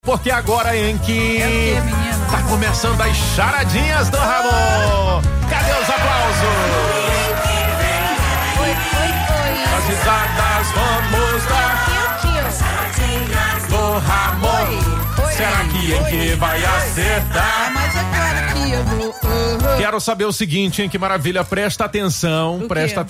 Porque agora, Henki, tá começando as charadinhas do Ramon. Cadê os aplausos? Oi. As risadas vamos dar do Ramon. Oi. Será que Henki vai acertar? Mas agora que eu vou... Quero saber o seguinte, hein, que maravilha, presta atenção.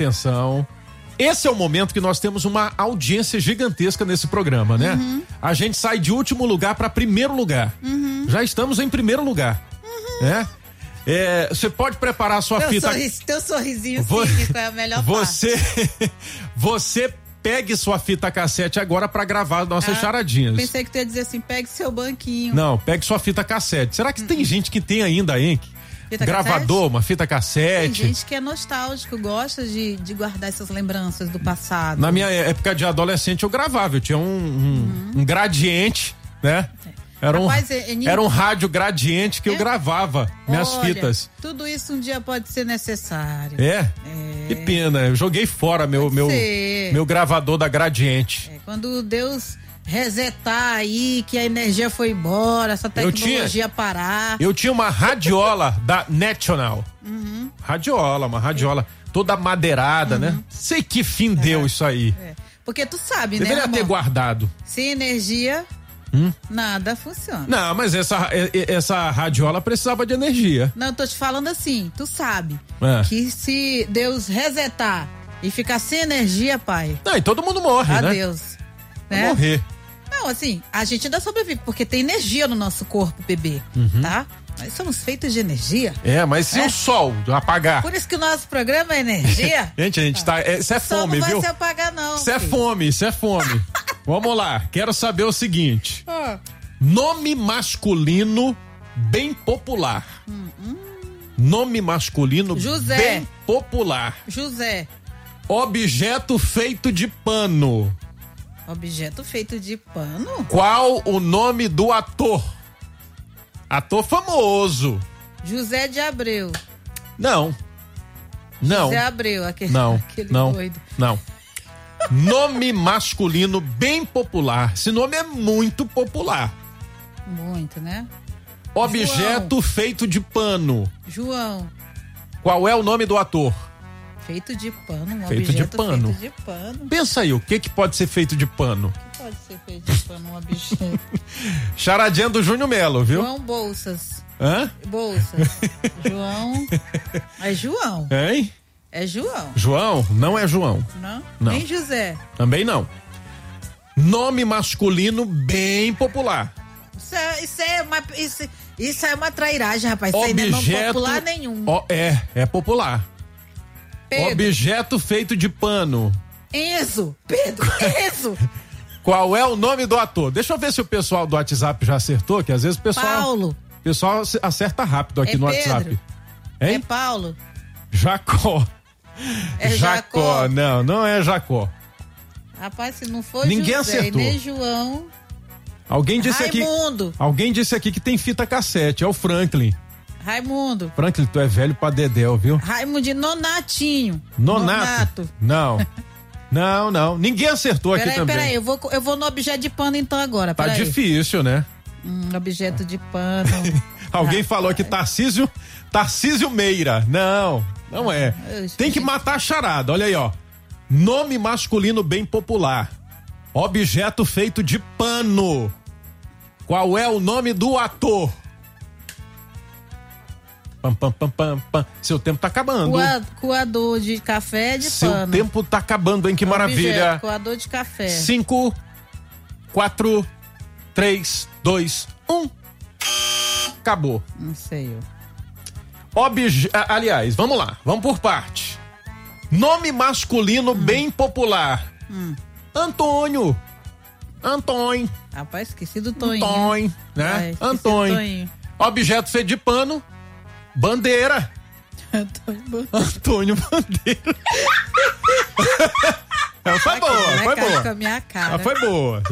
Esse é o momento que nós temos uma audiência gigantesca nesse programa, né? A gente sai de último lugar para primeiro lugar. Já estamos em primeiro lugar, né? Você pode preparar a sua fita. Teu sorrisinho cínico é a melhor parte. Você pegue sua fita cassete agora para gravar nossas charadinhas. Pensei que tu ia dizer assim, pegue seu banquinho. Não, pegue sua fita cassete. Será que tem gente que tem ainda, hein? Fita Gravador, cassete? Uma fita cassete. Tem gente que é nostálgico, gosta de guardar essas lembranças do passado. Na minha época de adolescente eu gravava, eu tinha um gradiente, né? Era um rádio gradiente que eu gravava minhas fitas. Tudo isso um dia pode ser necessário. Que pena, eu joguei fora meu gravador da gradiente. Quando Deus resetar aí, que a energia foi embora, essa tecnologia parar. Eu tinha uma radiola da National. Uma radiola toda madeirada, né? Sei que fim deu isso aí. Porque tu sabe, Deveria né, ter guardado. Sem energia, nada funciona. Não, mas essa radiola precisava de energia. Não, eu tô te falando assim, tu sabe que se Deus resetar e ficar sem energia, pai... Não, e todo mundo morre, né? Adeus. Vai morrer. Não, assim, a gente ainda sobrevive, porque tem energia no nosso corpo, bebê, tá? Nós somos feitos de energia. Mas se o sol apagar... Por isso que o nosso programa é energia. Gente tá... Isso é fome, viu? Não vai se apagar, não. Isso é fome. Vamos lá, quero saber o seguinte. Nome masculino bem popular. Nome masculino José. Bem popular. José. Objeto feito de pano. Objeto feito de pano? Qual o nome do ator? Ator famoso. José de Abreu. Não. José Abreu, aquele doido. Não. Nome masculino bem popular. Esse nome é muito popular. Muito, né? Objeto feito de pano. João. Qual é o nome do ator? Feito de pano, Feito de pano. Feito de pano. Pensa aí, o que pode ser feito de pano? O que pode ser feito de pano, um objeto? Charadinha do Júnior Melo, viu? João Bolsas. Hã? Bolsas. João. É João. Hein? É João. João? Não é João. Não? Nem José. Também não. Nome masculino bem popular. Isso é uma trairagem, rapaz. Isso aí não é nome popular nenhum. É popular. Pedro. Objeto feito de pano. Enzo. Qual é o nome do ator? Deixa eu ver se o pessoal do WhatsApp já acertou, que às vezes o pessoal acerta rápido aqui no Pedro. WhatsApp. Hein? É Paulo. Jacó. É Jacó. Não é Jacó. Rapaz, se não for Ninguém José acertou. nem João... Alguém disse Raimundo. Alguém disse aqui que tem fita cassete, é o Franklin. Raimundo. Franklin, tu é velho pra dedéu, viu? Raimundo Nonato. Nonato. Não. Ninguém acertou aqui também. Peraí, eu vou no objeto de pano então agora. Tá difícil, né? Objeto de pano. Alguém falou aqui Tarcísio Meira. Não é. Tem que matar a charada, olha aí, ó. Nome masculino bem popular. Objeto feito de pano. Qual é o nome do ator? Pam. Seu tempo tá acabando. Coador de café de Seu pano. Seu tempo tá acabando, hein? Que maravilha. Coador de café. 5, 4, 3, 2, 1. Acabou. Não sei. Aliás, vamos lá. Vamos por parte. Nome masculino bem popular. Antônio. Rapaz, esqueci do Toninho. Antônio, né? Antônio. Objeto feito de pano. Bandeira. Antônio Bandeira. Foi boa. Com a minha cara. Foi boa.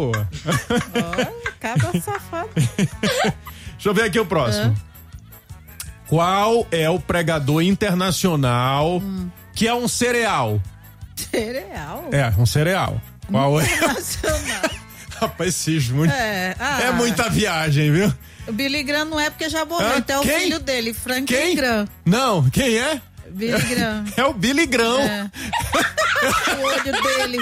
Acaba safado. Deixa eu ver aqui o próximo. Qual é o pregador internacional que é um cereal? Cereal? É, um cereal. Qual é? Rapaz, cismo. É muita viagem, viu? O Billy Graham não é porque já morreu, até o filho dele, Franklin Graham. Não, quem é? Billy Graham. É o Billy Graham. O olho dele.